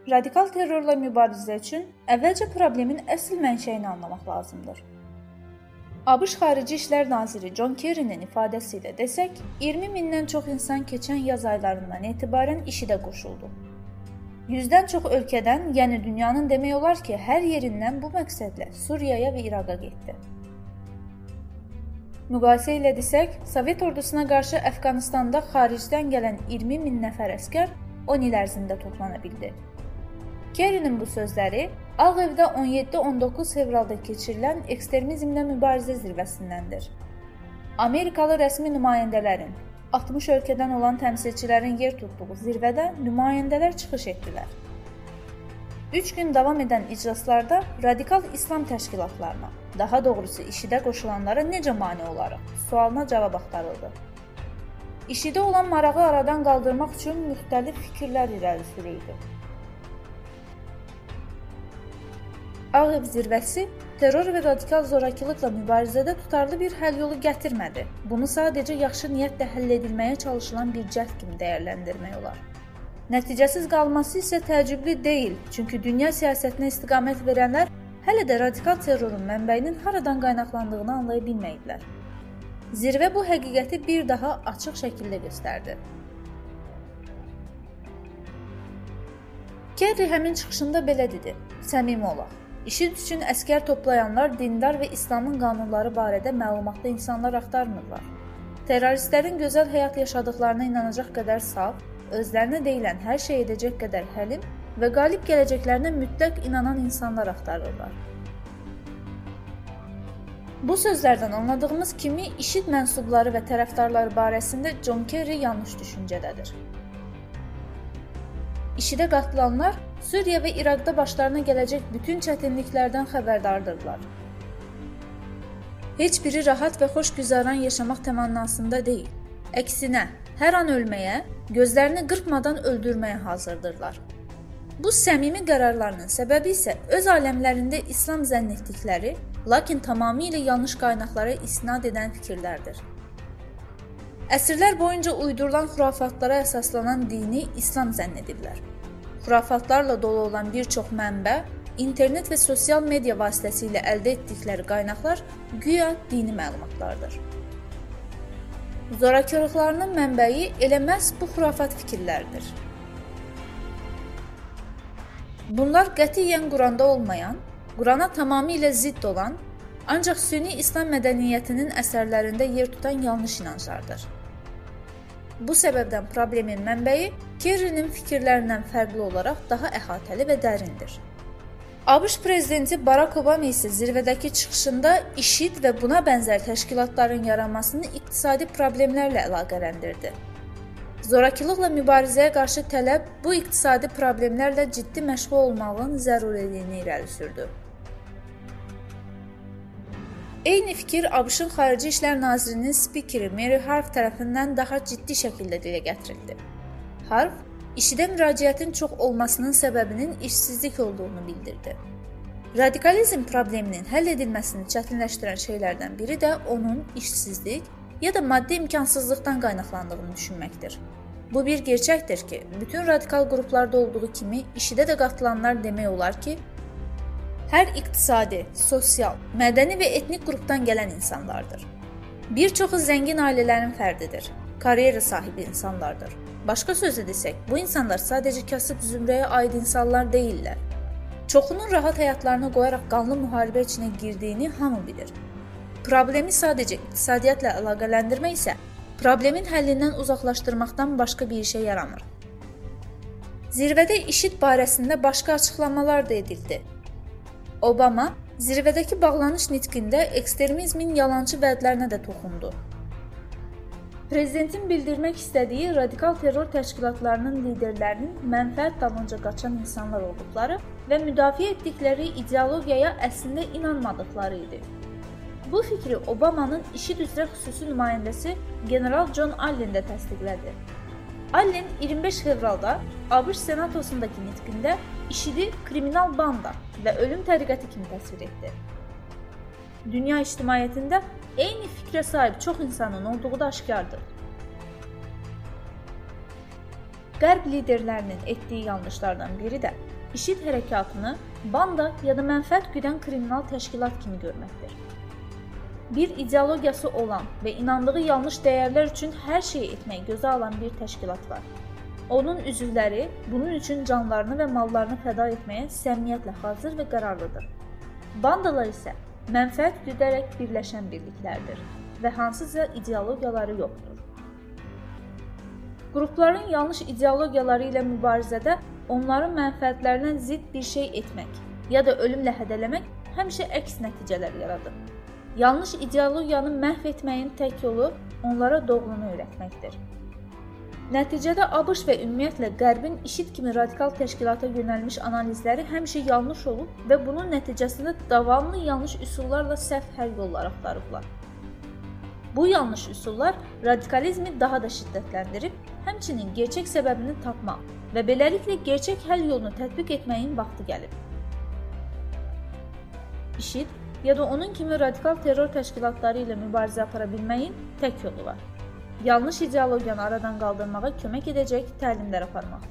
Radikal terrorla mübarizə üçün əvvəlcə problemin əsl mənşəyini anlamaq lazımdır. ABŞ Xarici İşlər Naziri John Kerry'nin ifadəsi ilə desək, 20 mindən çox insan keçən yaz aylarından etibarən IŞİD-ə qoşuldu. 100-dən çox ölkədən, yəni dünyanın demək olar ki, hər yerindən bu məqsədlə Suriyaya və İraqa getdi. Müqayisə ilə desək, Sovet ordusuna qarşı Əfqanistanda xaricdən gələn 20 min nəfər əsgər 10 il ərzində toplana bildi. Kerry'nin bu sözləri Ağ Evdə 17-19 fevralda keçirilən ekstremizmlə mübarizə zirvəsindəndir. Amerikalı rəsmi nümayəndələrin, 60 ölkədən olan təmsilçilərin yer tutduğu zirvədə nümayəndələr çıxış etdilər. 3 gün davam edən iclaslarda radikal İslam təşkilatlarına, daha doğrusu IŞİD-ə qoşulanlara necə mane olaraq sualına cavab axtarıldı. IŞİD-ə olan marağı aradan qaldırmaq üçün müxtəlif fikirlər irəli sürüldü. Ağ Ev zirvəsi terror və radikal zorakılıqla mübarizədə tutarlı bir həll yolu gətirmədi. Bunu sadəcə yaxşı niyyətlə həll edilməyə çalışılan bir cəhd kimi dəyərləndirmək olar. Nəticəsiz qalması isə təəccüblü deyil, çünki dünya siyasətinə istiqamət verənlər hələ də radikal terrorun mənbəyinin haradan qaynaqlandığını anlaya bilməyiblər. Zirvə bu həqiqəti bir daha açıq şəkildə göstərdi. Kerry həmin çıxışında belə dedi: "Səmimi olaq. İşid üçün əskər toplayanlar dindar və İslamın qanunları barədə məlumatlı insanlar axtarmırlar. Terroristlərin gözəl həyat yaşadıqlarına inanacaq qədər saf, özlərinə deyilən hər şey edəcək qədər həlim və qalib gələcəklərinə mütləq inanan insanlar axtarırlar." Bu sözlərdən anladığımız kimi IŞİD mənsubları və tərəfdarları barəsində John Kerry yanlış düşüncədədir. IŞİD-ə qatılanlar Suriya və İraqda başlarına gələcək bütün çətinliklərdən xəbərdardırlar. Heç biri rahat və xoşgüzaran yaşamaq təmannasında deyil. Əksinə, hər an ölməyə, gözlərini qırpmadan öldürməyə hazırdırlar. Bu səmimi qərarlarının səbəbi isə öz aləmlərində İslam zənn etdikləri, lakin tamamilə yanlış qaynaqlara istinad edən fikirlərdir. Əsrlər boyunca uydurulan xurafatlara əsaslanan dini İslam zənn edirlər. Xurafatlarla dolu olan bir çox mənbə, internet və sosial media vasitəsilə əldə etdikləri qaynaqlar güya dini məlumatlardır. Zorakılıqlarının mənbəyi elə məhz bu xurafat fikirlərdir. Bunlar qətiyyən Quranda olmayan, Qurana tamamilə zidd olan, ancaq sünni İslam mədəniyyətinin əsərlərində yer tutan yanlış inanclardır. Bu səbəbdən problemin mənbəyi Kerry'nin fikirlərindən fərqli olaraq daha əhatəli və dərindir. ABŞ prezidenti Barack Obama isə zirvədəki çıxışında IŞİD və buna bənzər təşkilatların yaranmasını iqtisadi problemlərlə əlaqələndirdi. Zorakılıqla mübarizəyə qarşı tələb bu iqtisadi problemlərlə ciddi məşğul olmağın zəruriyini irəli sürdü. Eyni fikir ABŞ-ın Xarici İşlər Nazirinin spikeri Mary Harf tərəfindən daha ciddi şəkildə dilə gətirildi. Harf, IŞİD-ə müraciətin çox olmasının səbəbinin işsizlik olduğunu bildirdi. Radikalizm probleminin həll edilməsini çətinləşdirən şeylərdən biri də onun işsizlik ya da maddi imkansızlıqdan qaynaqlandığını düşünməkdir. Bu bir gerçəkdir ki, bütün radikal qruplarda olduğu kimi IŞİD-ə də qatılanlar demək olar ki, hər iqtisadi, sosial, mədəni və etnik qrupdan gələn insanlardır. Bir çoxu zəngin ailələrin fərdidir, karyera sahibi insanlardır. Başqa sözlə desək, bu insanlar sadəcə kasıb zümrəyə aid insanlar deyillər. Çoxunun rahat həyatlarını qoyaraq qanlı müharibə içinə girdiyini hamı bilir. Problemi sadəcə iqtisadiyyatla əlaqələndirmək isə problemin həllindən uzaqlaşdırmaqdan başqa bir işə yaramır. Zirvədə IŞİD barəsində başqa açıqlamalar da edildi. Obama zirvədəki bağlanış nitqində ekstremizmin yalançı vədlərinə də toxundu. Prezidentin bildirmək istədiyi radikal terror təşkilatlarının liderlərinin mənfəət dalınca qaçan insanlar olduqları və müdafiə etdikləri ideologiyaya əslində inanmadıqları idi. Bu fikri Obamanın IŞİD üzrə xüsusi nümayəndəsi General John Allen də təsdiqlədi. Allen 25 fevralda ABŞ Senatosundakı nitqində IŞİD-i kriminal banda və ölüm təriqəti kimi təsvir etdi. Dünya ictimaiyyətində eyni fikrə sahib çox insanın olduğu da aşkardır. Qərb liderlərinin etdiyi yanlışlardan biri də IŞİD hərəkatını banda ya da mənfəət güdən kriminal təşkilat kimi görməkdir. Bir ideologiyası olan və inandığı yanlış dəyərlər üçün hər şeyi etməyi gözə alan bir təşkilat var. Onun üzvləri bunun üçün canlarını və mallarını fəda etməyə səmimiyyətlə hazır və qərarlıdır. Bandalar isə mənfəət güdərək birləşən birliklərdir və hansısa ideologiyaları yoxdur. Qrupların yanlış ideologiyaları ilə mübarizədə onların mənfəətlərindən zidd bir şey etmək ya da ölümlə hədələmək həmişə əks nəticələr yaradır. Yanlış ideologiyanı məhv etməyin tək yolu onlara doğrunu öyrətməkdir. Nəticədə ABŞ və ümumiyyətlə Qərbin IŞİD kimi radikal təşkilata yönəlmiş analizləri həmişə yanlış olub və bunun nəticəsində davamlı yanlış üsullarla səhv həll yolları axtarıblar. Bu yanlış üsullar radikalizmi daha da şiddətləndirib, həmçinin gerçək səbəbini tapmaq və beləliklə gerçək həll yolunu tətbiq etməyin vaxtı gəlib. IŞİD ya da onun kimi radikal terror təşkilatları ilə mübarizə apara bilməyin tək yolu var. Yanlış ideologiyanı aradan qaldırmağa kömək edəcək təlimlər aparmaq.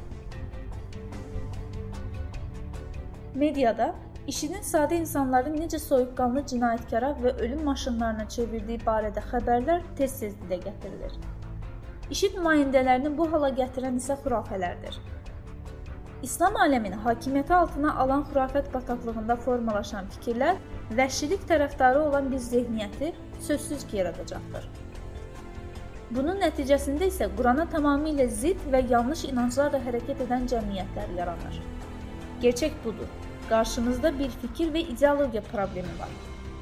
Mediada IŞİDin sadə insanları necə soyuqqanlı cinayətkara və ölüm maşınlarına çevirdiyi barədə xəbərlər tez-tez dilə gətirilir. IŞİD nümayəndələrini bu hala gətirən isə xurafələrdir. İslam aləmini hakimiyyəti altına alan xurafət bataqlığında formalaşan fikirlər vəhşilik tərəfdarı olan bir zehniyyəti sözsüz ki yaradacaqdır. Bunun nəticəsində isə Qurana tamamilə zidd və yanlış inanclarla hərəkət edən cəmiyyətlər yaranır. Gerçək budur. Qarşımızda bir fikir və ideologiya problemi var.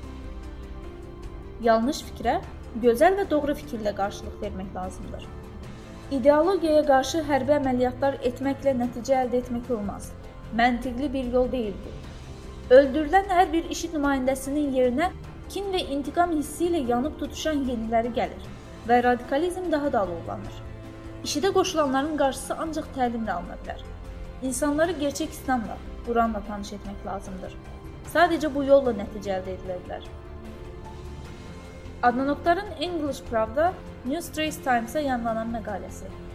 Yanlış fikrə gözəl və doğru fikirlə qarşılıq vermək lazımdır. İdeologiyaya qarşı hərbi əməliyyatlar etməklə nəticə əldə etmək olmaz. Məntiqli bir yol deyil bu. Öldürülən hər bir IŞİD nümayəndəsinin yerinə kin və intiqam hissi ilə yanıb tutuşan yeniləri gəlir və radikalizm daha da alovlanır. İŞİDə qoşulanların qarşısı ancaq təlimlə alına bilər. İnsanları gerçək İslamla, Quranla tanış etmək lazımdır. Sadəcə bu yolla nəticə əldə edilə bilər. Adnan Oktar'ın English Pravda New Straits Times'a yayımlanan məqaləsi.